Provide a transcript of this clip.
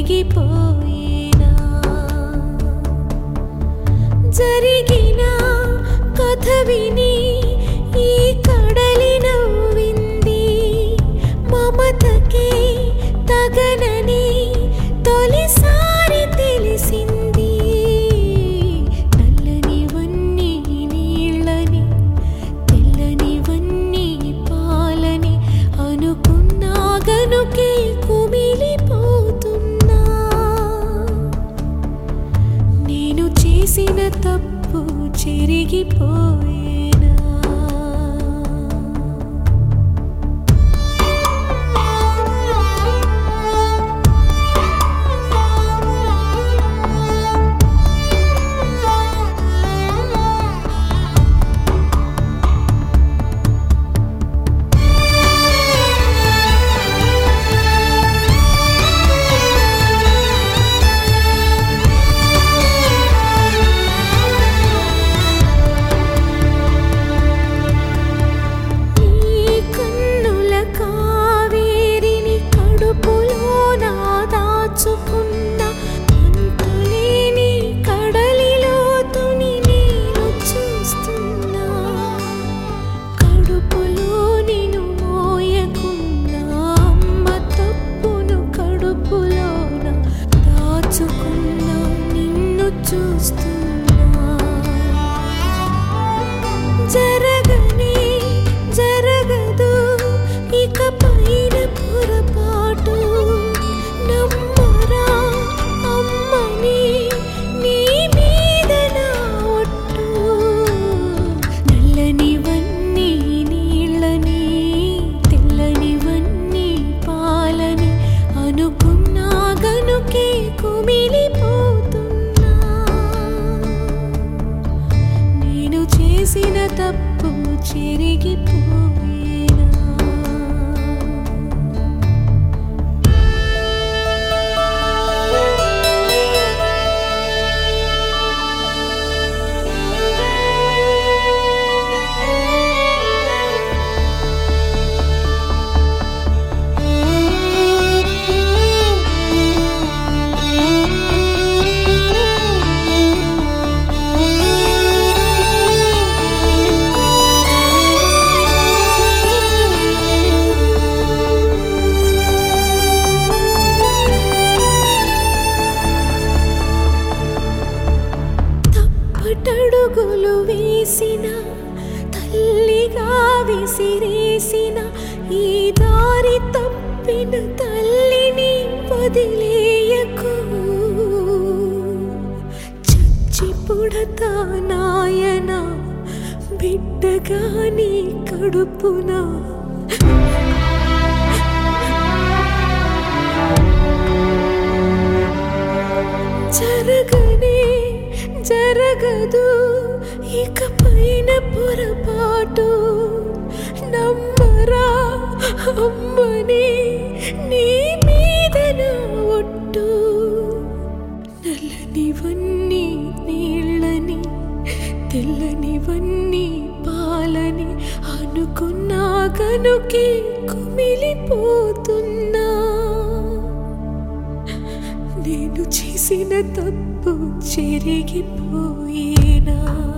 చెరిగిపోయేనా జరిగిన కథ విని ఈ కడలి నవ్వింది మమతకే తగనని తొలిసారి తెలిసింది నల్లనివన్నీ నీళ్ళని తెల్లనివన్నీ పాలని అనుకున్నా గనుకే కుమిలిపోతున్నా నేను చేసిన తప్పు చెరిగిపోయేనా జరగనే జరగదు ఇక పైన పొరపాటు నమ్మరా అమ్మని నీ మీద నా ఒట్టు నల్లనివన్నీ నీళ్ళని తెల్లనివన్నీ పాలని అనుకున్నా గనుకే కుమిలిపోతున్నా నేను చేసిన తప్పు చెరిగిపోయేనా అడుగులు వేసిన తల్లిగా విసిరేసిన ఈ దారి తప్పిన తల్లిని వదిలేయకు చచ్చి పుడతా నాయన బిడ్డగా నీ కడుపునా జరగనే జరగదు ఇక పైన పొరపాటు నమ్మరా అమ్మని నీ మీద నా ఒట్టు నల్లనివన్నీ నీళ్ళని తెల్లనివన్నీ పాలని అనుకున్నా గనుకే కుమిలిపోతున్నా నేను చేసిన తప్పు చెరిగిపోయేనా